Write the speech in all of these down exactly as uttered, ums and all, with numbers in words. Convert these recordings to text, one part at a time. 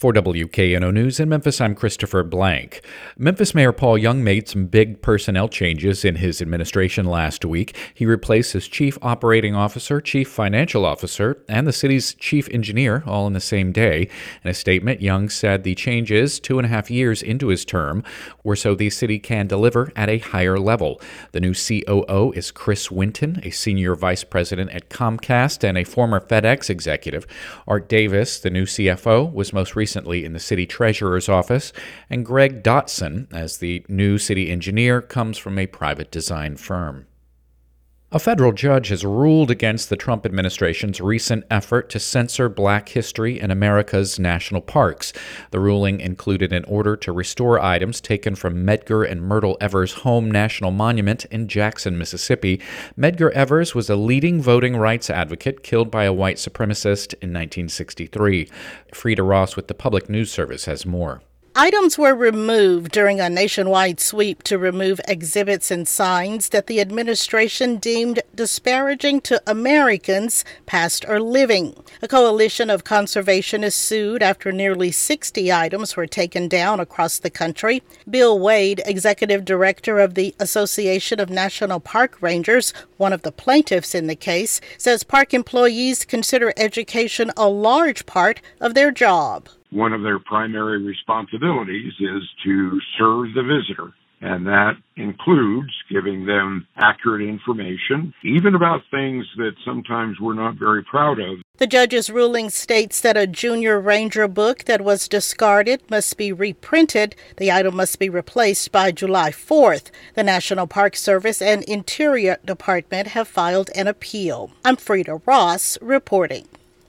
For W K N O News in Memphis, I'm Christopher Blank. Memphis Mayor Paul Young made some big personnel changes in his administration last week. He replaced his chief operating officer, chief financial officer, and the city's chief engineer all in the same day. In a statement, Young said the changes, two and a half years into his term, were so the city can deliver at a higher level. The new C O O is Chris Winton, a senior vice president at Comcast and a former FedEx executive. Art Davis, the new C F O, was most recently recently in the city treasurer's office, and Greg Dotson, as the new city engineer, comes from a private design firm. A federal judge has ruled against the Trump administration's recent effort to censor Black history in America's national parks. The ruling included an order to restore items taken from Medgar and Myrtle Evers' home national monument in Jackson, Mississippi. Medgar Evers was a leading voting rights advocate killed by a white supremacist in nineteen sixty-three. Frida Ross with the Public News Service has more. Items were removed during a nationwide sweep to remove exhibits and signs that the administration deemed disparaging to Americans, past or living. A coalition of conservationists sued after nearly sixty items were taken down across the country. Bill Wade, executive director of the Association of National Park Rangers, one of the plaintiffs in the case, says park employees consider education a large part of their job. One of their primary responsibilities is to serve the visitor, and that includes giving them accurate information, even about things that sometimes we're not very proud of. The judge's ruling states that a junior ranger book that was discarded must be reprinted. The item must be replaced by July fourth. The National Park Service and Interior Department have filed an appeal. I'm Frida Ross reporting.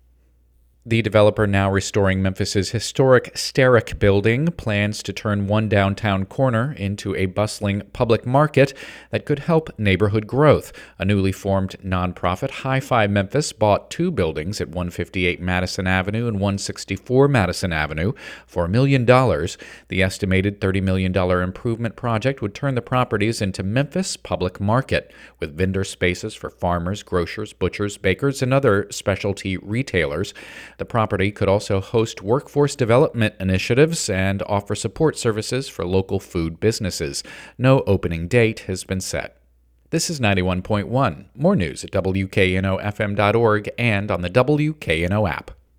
The developer now restoring Memphis's historic Steric building plans to turn one downtown corner into a bustling public market that could help neighborhood growth. A newly formed nonprofit, Hi-Fi Memphis, bought two buildings at one fifty-eight Madison Avenue and one sixty-four Madison Avenue for a million dollars. The estimated thirty million dollars improvement project would turn the properties into Memphis Public Market, with vendor spaces for farmers, grocers, butchers, bakers, and other specialty retailers. The property could also host workforce development initiatives and offer support services for local food businesses. No opening date has been set. This is ninety-one point one. More news at W K N O F M dot org and on the W K N O app.